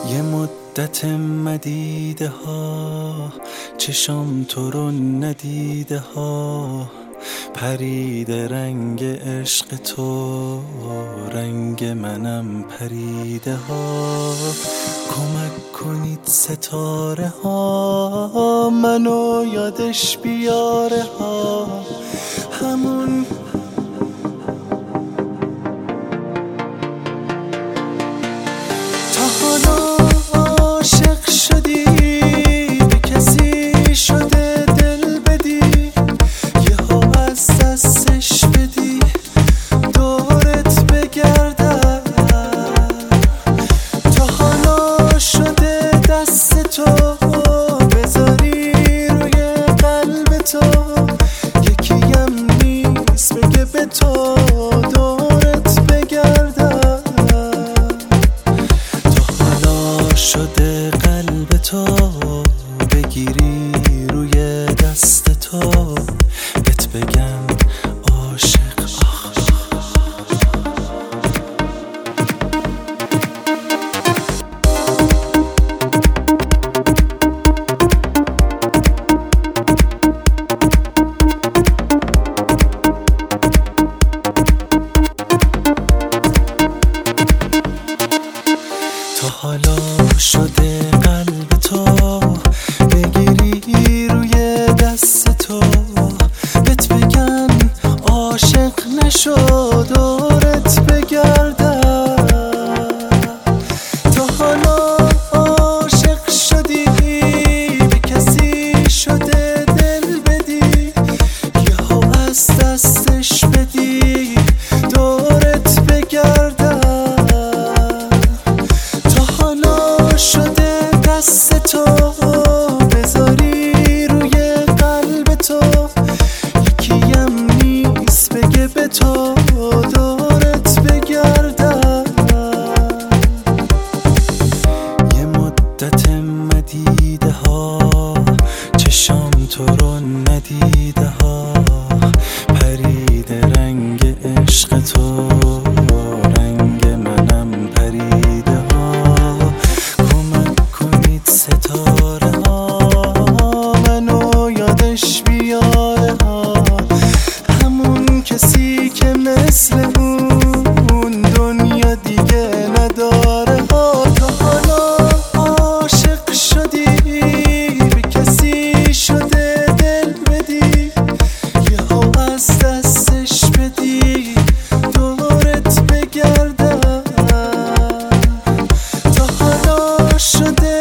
یه مدت مدیده ها چشام تو رو ندیده ها، پریده رنگ عشق تو، رنگ منم پریده ها. کمک کنید ستاره ها منو یادش بیاره ها، همون تا حالا عاشق شدی به کسی شده دل بدی، یهو از دستش بدی دورت بگردم. تا حالا شده دست تو بذاری روی قلب تو، یکیم نیست بگه به تو دورت بگردم. شده قلب تو بگیری روی دست تو، بهت بگم عاشق. تا حالا شده قلب تو بگیری روی دست تو، بهت بگم عاشق نشو دورت بگردم. تا حالا عاشق شدی به کسی شده دل بدی، یهو از دستش بدی دورت بگردم. شده دست تو بذاری روی قلب تو، یکیم نیست بگه به تو دورت بگردم. یه مدت مدیده ها چشام تو رو ندیده ها، پریده رنگ عشق تو، رنگ منم پریده ها. ستاره ها منو یادش بیاره ها، همون کسی که مثل اون دنیا دیگه نداره ها. تا حالا عاشق شدی به کسی شده دل بدی، یهو از دستش بدی دورت بگردم. تا حالا شده